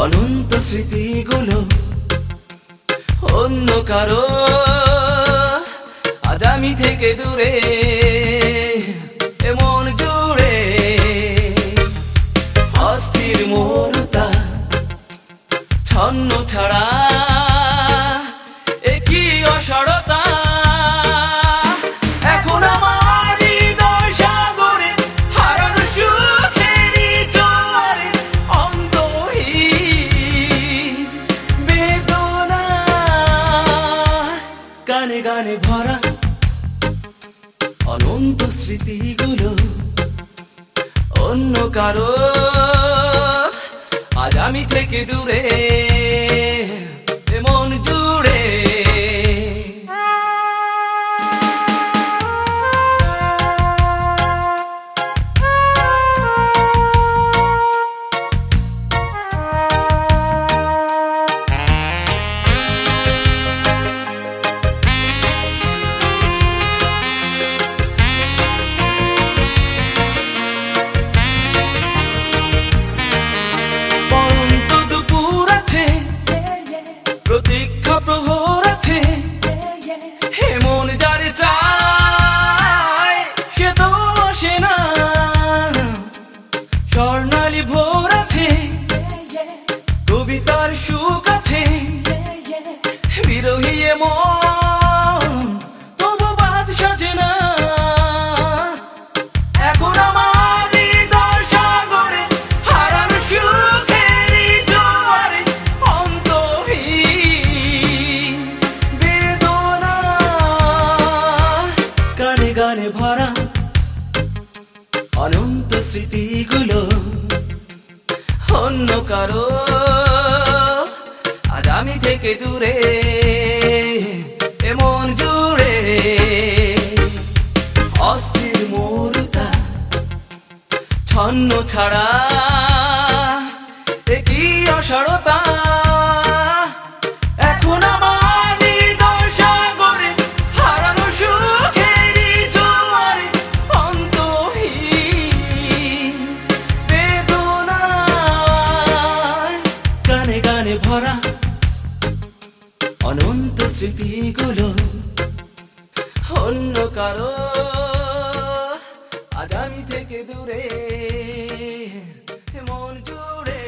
অনন্ত স্মৃতিগুলো অন্য কারো, আজ আমি থেকে দূরে এমন জুড়ে অস্থির মোরতা ছন্ন ছাড়া একই অসারতা। এখন আমার হৃদয় সাগরে হারানো সুখেরই জোয়ারে অন্তহীন বেদনা গানে গানে ভরা অনন্ত স্মৃতিগুলো অন্য কারো, আজ আমি থেকে দূরে এমন জুড়ে। প্রতীক্ষা প্রহর আছে এমন যারে চায় সে তো আসে না। স্বর্ণালী ভোর আছে কবিতার সুখ আছে বিরহী এমন তবু বাদ সাজে না। এখন আমার হৃদয় সাগরে হারানো সুখেরই জোয়ারে অন্তহীন বেদনা গানে গানে ভরা অনন্ত স্মৃতিগুলো অন্য কারো, আজ আমি থেকে দূরে এমন জুড়ে অস্থির মোরতা ছন্ন ছাড়া একই অসারতা। এখন আমার হৃদয় সাগরে হারানো সুখেরই জোয়ারে অন্তহীন বেদনা গানে গানে ভরা অনন্ত স্মৃতিগুলো অন্য কারো, আজ আমি থেকে দূরে এমন জুড়ে।